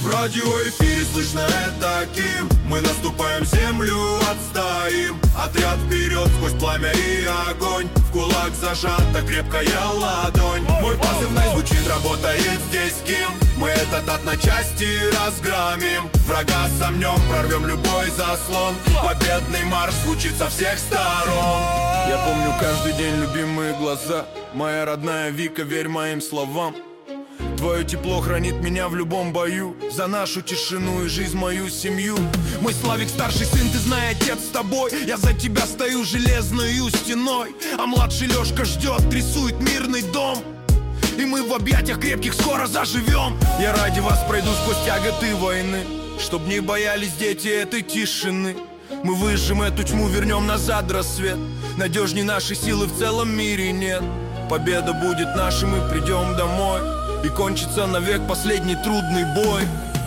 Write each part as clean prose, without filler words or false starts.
В радиоэфире слышно это Ким. Мы наступаем, землю отстоим. Отряд вперед сквозь пламя и огонь. В кулак зажата крепкая ладонь. Мой позывной звучит, работает здесь Ким. Мы этот ад на части разгромим. Врага сомнем, прорвем любой заслон. Победный марш звучит со всех сторон. Я помню каждый день любимые глаза. Моя родная Вика, верь моим словам. Твое тепло хранит меня в любом бою. За нашу тишину и жизнь, мою семью. Мой Славик, старший сын, ты знай, отец с тобой. Я за тебя стою железною стеной. А младший Лешка ждет, рисует мирный дом. И мы в объятиях крепких скоро заживем. Я ради вас пройду сквозь тяготы войны, чтоб не боялись дети этой тишины. Мы выжжем эту тьму, вернем назад рассвет. Надежней нашей силы в целом мире нет. Победа будет наша, мы придем домой. И кончится навек последний трудный бой.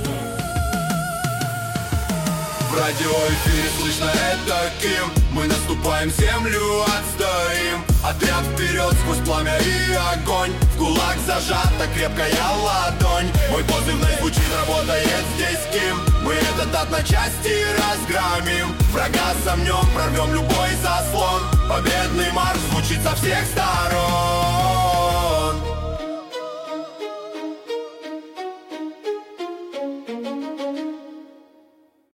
В радиоэфире слышно это Ким. Мы наступаем, землю отстоим. Отряд вперед сквозь пламя и огонь. В кулак зажата крепкая ладонь. Мой позывной звучит, работает здесь Ким. Мы этот ад на части разгромим. Врага сомнем, прорвем любой заслон. Победный марш звучит со всех сторон.